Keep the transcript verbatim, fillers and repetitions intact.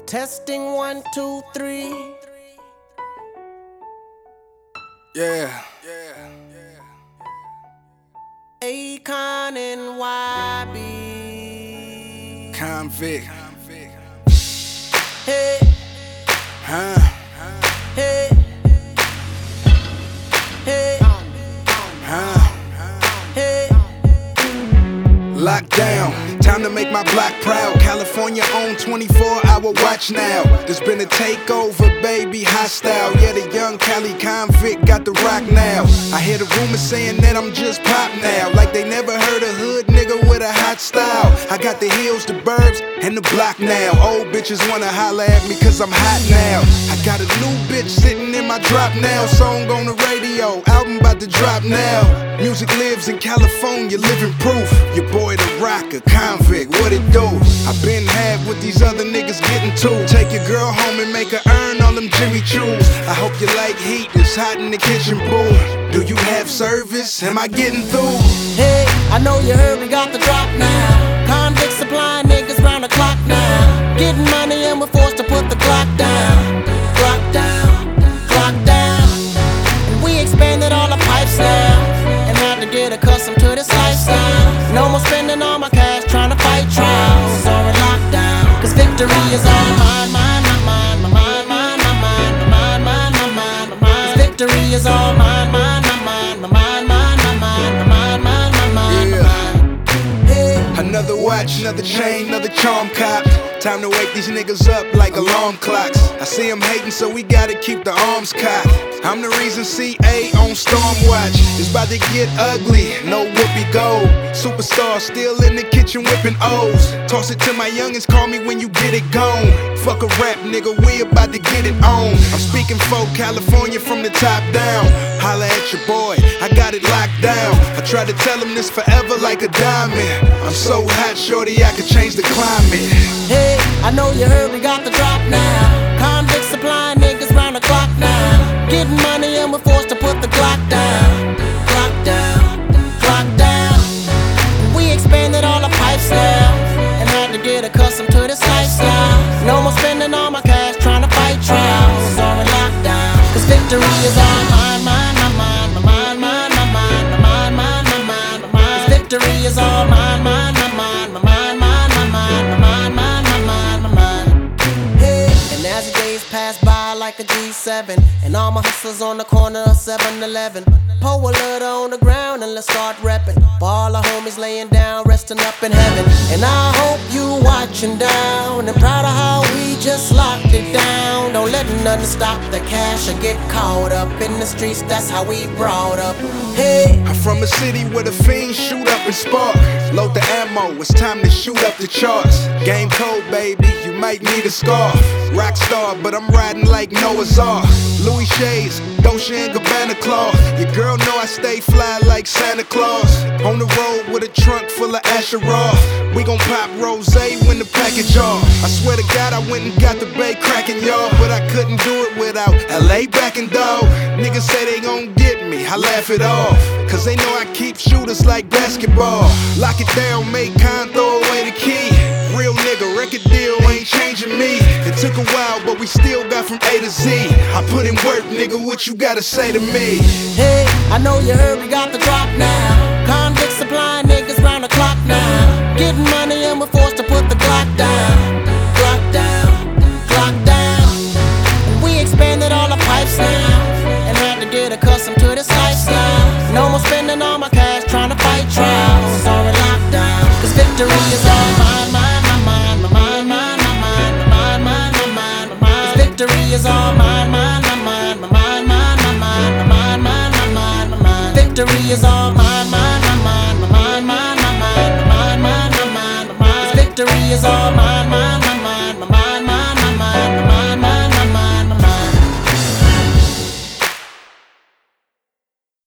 Testing one, two, three. Yeah. Yeah. Akon and Y B. Convict. Hey, Huh? hey, hey, Huh? hey. Lockdown. Time to make my block proud. California own twenty-four hour watch now. There's been a takeover, baby, hostile. Yeah, the young Cali convict got the rock now. I hear the rumors saying that I'm just pop now, like they never heard a hood nigga with a hot style. I got the hills, the burbs, and the block now. Old bitches wanna holler at me cause I'm hot now. I got a new bitch sitting in my drop now. Song on the radio, album about to drop now. Music lives in California, living proof. Your boy the rocker, convict, what it do? I been had what these other niggas getting to. Take your girl home and make her earn all them Jimmy Choos. I hope you like heat, it's hot in the kitchen, boo. Do you have service? Am I getting through? Hey, I know you heard we got the drop now. Convicts supplying niggas round the clock now. Getting money and we're forced to put the clock down. Clock down, clock down. And we expanded all the pipes now, and had to get accustomed to this lifestyle. No more spending all my cash trying to fight trials or in lockdown. Cause victory is all mine, mine, mine, mine, mine, mine, mine, mine, mine, mine, mine, mine, mine. Cause victory is all mine, mine, mine, mine, mine, mine, mine, mine, mine, mine, mine, mine. Hey. Another watch, another chain, another charm cop. Time to wake these niggas up like alarm clocks. I see them hating, so we gotta keep the arms cocked. I'm the reason C A on Storm Watch. It's about to get ugly, no whoopee gold. Superstar still in the kitchen whipping O's. Toss it to my youngins, call me when you get it gone. Fuck a rap nigga, we about to get it on. I'm speaking for California from the top down. Holla at your boy, I got it locked down. I try to tell him this forever like a diamond. I'm so hot, shorty, I could change the climate. Hey, I know you heard we got the drop now. Convicts supplying niggas round the clock now. Getting money and we're forced to put the clock down. Clock down, clock down. We expanded all the pipes now, and had to get accustomed to this lifestyle. No more spending all my cash trying to fight trials or in lockdown. Cause victory is all mine, mine, mine, mine, mine, mine, mine, mine, mine, mine, mine, mine, mine. Cause victory is all mine, mine, mine, mine, mine, mine, mine, mine, mine, mine, mine, mine. Hey. And as the days pass by like a G seven, and all my hustlers on the corner of seven eleven. Pour a little on the ground and let's start reppin'. For all our homies laying down, resting up in heaven. And I hope you watching down and proud of how we just locked it down. Don't let nothing stop the cash or get caught up in the streets, that's how we brought up. Hey, I'm from a city where the fiends shoot up and spark. Load the ammo, it's time to shoot up the charts. Game cold, baby, you might need a scarf. Rockstar, but I'm riding like Noah's Ark. Louis Shades, Dolce and Gabbana cloth. Your girl know I stay fly like Santa Claus. On the road with a trunk full of Asheroth. We gon' pop rosé when the package off. I swear to God I went and got the bay cracking, y'all, but I couldn't do it without L A backing, dog. Niggas say they gon' get me, I laugh it off, cause they know I keep shooters like basketball. Lock it down, make con, throw away the key. Real nigga, record deal ain't changing me. It took a while, but we still got from A to Z. I put in work, nigga, what you gotta say to me? hey, I know you heard we got the drop now. Convicts supplying niggas round the clock now. Getting money and we're forced to put the clock down. Clock down, clock down. And we expanded all the pipes now, and had to get accustomed to this lifestyle. No more spending all my cash trying to fight trials or in lockdown. Cause victory is all mine, mine, mine, mine, mine, mine, mine, mine, mine, mine, mine, mine. Cause victory is all mine, mine, mine, mine, mine, mine, mine, mine, mine, mine, mine. Victory is all mine, mine, mine, mine, mine, mine, mine, mine, mine, mine, mine. Cause victory is all mine, mine.